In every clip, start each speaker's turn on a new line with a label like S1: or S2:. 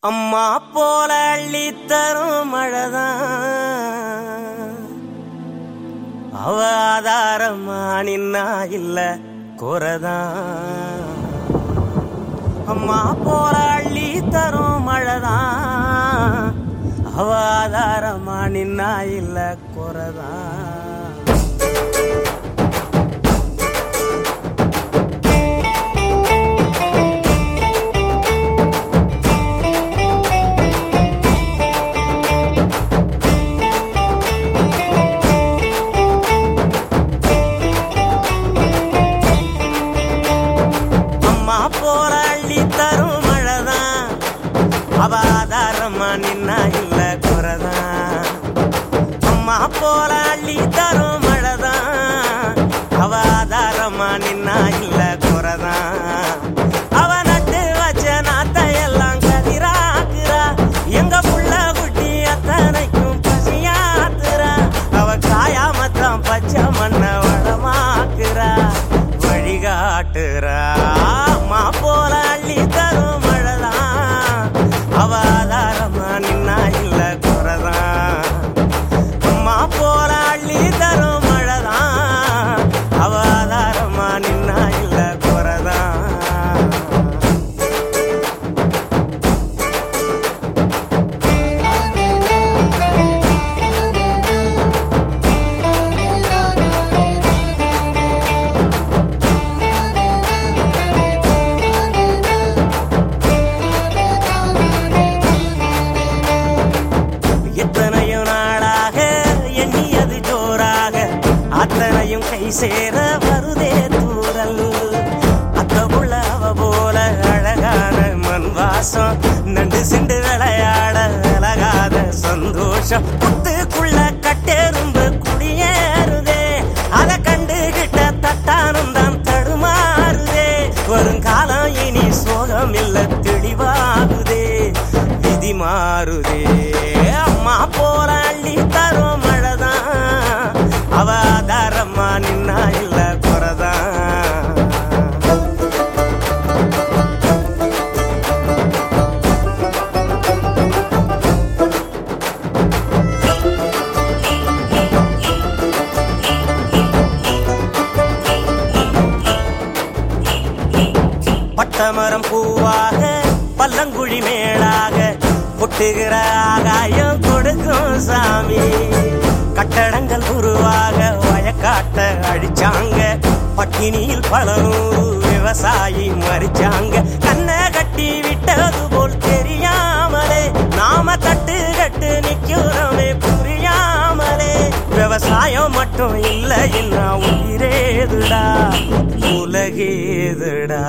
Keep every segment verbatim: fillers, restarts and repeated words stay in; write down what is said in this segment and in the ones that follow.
S1: அம்மா போல அள்ளி தரும் மழைதான் அவ ஆதாரமா நின்னா இல்ல குறதான். அம்மா போல அள்ளி தரும் மழைதான் அவ ஆதாரமா நின்னா இல்ல குறதான். அவ ஆதாரமா நின்னா இல்ல குறதான். அம்மா போல அள்ளி தரும் மழைதான் அவ ஆதாரமா நின்னா இல்ல குறதான். அவ நட்டு வச்ச நாத்தையெல்லாம் கதிராக்குறா, எங்க புள்ள குட்டி அத்தனைக்கும் பசியாத்துறா. அவ காயாமத்தான் பச்சை மண்ண வளமாக்குறா, வழிகாட்டுறா. அம்மா போல அள்ளி தரும் அவ ஆதாரமா நின்னா இல்ல குறதான். அம்மா போல அள்ளி தரும் மழைதான் அவ ஆதாரமா நின்னா இல்ல குறதான். அத்தனையும் கை சேர வருதே தூரல். அத்த புள்ள அவ போல அழகான மண் வாசம், நண்டு சிண்டு விளையாட விலகாத சந்தோஷம். புத்துக்குள்ள கட்டெரும்பு குடியேறுதே, அதை கண்டுகிட்ட தட்டானும் தான் தடுமாறுதே. வருங்காலம் இனி சோகம் இல்ல தெளிவாகுதே, விதி மாறுதே. அம்மா போல அள்ளி தரும் மழைதான் அவ ஆதாரமா நின்னா இல்ல குறதான். பட்டமரம் பூவாக பல்லங்குழி மேலாக பொட்டுகிற ஆகாயம் கொடுக்கும் சாமி. கட்டடங்கள் உருவாக வயக்காட்ட அழிச்சாங்க, பட்டினியில் பல நூறு விவசாயி மறிச்சாங்க. கண்ணை கட்டி விட்டது போல் தெரியாமலே நாம தட்டு கட்டு நிக்கிறோமே புரியாமலே. விவசாயம் மட்டும் இல்ல என்ன உயிரேதுடா உலகேதுடா.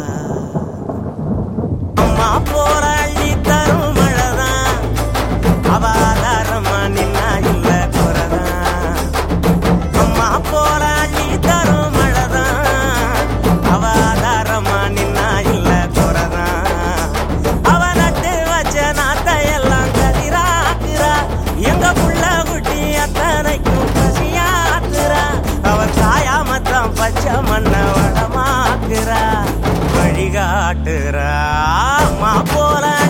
S1: அம்மா போல அள்ளி தரும் மழைதான் அவ ஆதாரமா நின்னா இல்ல குறதான். அம்மா போல அள்ளி தரும் மழைதான் அவ ஆதாரமா நின்னா இல்ல குறதான். அவ நட்டு வச்ச நாத்தையெல்லாம் கதிராக்குறா, எங்க புள்ள குட்டி அத்தனைக்கும் பசியாத்துறா. அவ காயாமத்தான் பச்சை மண்ண வளமாக்குறா, வழிகாட்டுறா. அம்மா போல